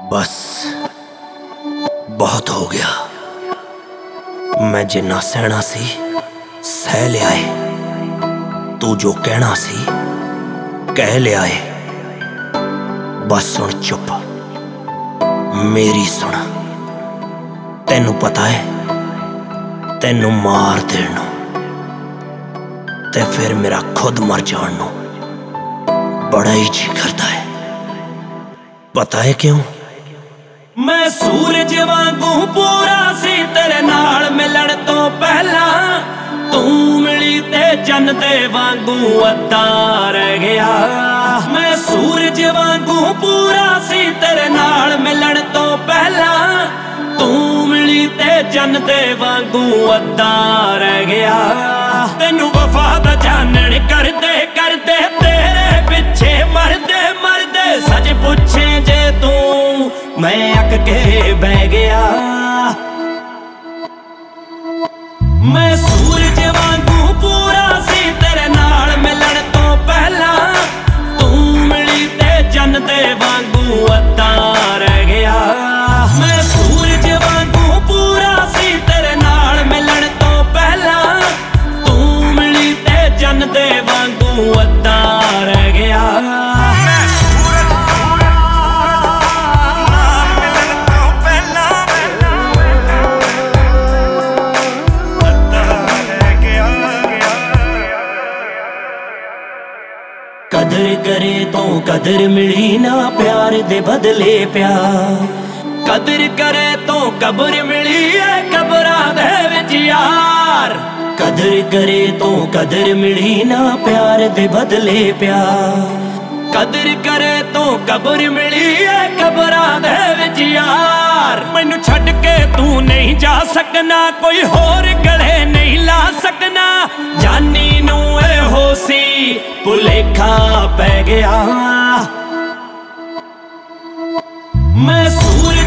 बस बहुत हो गया। मैं जिन्ना सहना सी सह लिया है। तू जो कहना सी कह लिया है। बस सुन चुप मेरी सुन। तेनू पता है तेनू मार देण नूं ते फिर मेरा खुद मर जाण नूं बड़ा ही जी करदा है। पता है क्यों? मैं सूरज वांगू पूरा सी तेरे नाल मिलण तो पहला। तू मिली ते चन्न दे वांगू अद्धा रह गया। मैं सूरज वांगू पूरा सी तेरे नाल मिलण तो पहला। तू मिली ते चन्न दे वांगू अद्धा रह गया। तेनू वफा दा जानण करदे करदे तेरे पिछे मरदे मरदे सच पुछे जे तू मैं अक के बह गया। मैं सूरज वांगू पूरा सी तेरे नाल मिलण तो पहला। तू मिली ते चन्न दे वांगू अद्धा रह गया। मैं सूरज वांगू पूरा सी तेरे नाल मिलण तो पहला। तू मिली ते चन्न दे वांगू अद्धा रह गया। कदर करे तो कदर मिली ना प्यार दे बदले प्यार। कदर करे तो कबर मिली है कबरां दे विच यार। कदर करे तो कदर मिली ना प्यार दे बदले प्यार। कदर करे तो कबर मिली है कबरां दे विच यार। मैनू छड्ड के तू नहीं जा सकना कोई होर गले नहीं ला सकना। जानी नू ए होसी भुलेखा पै गया। मैं सूरज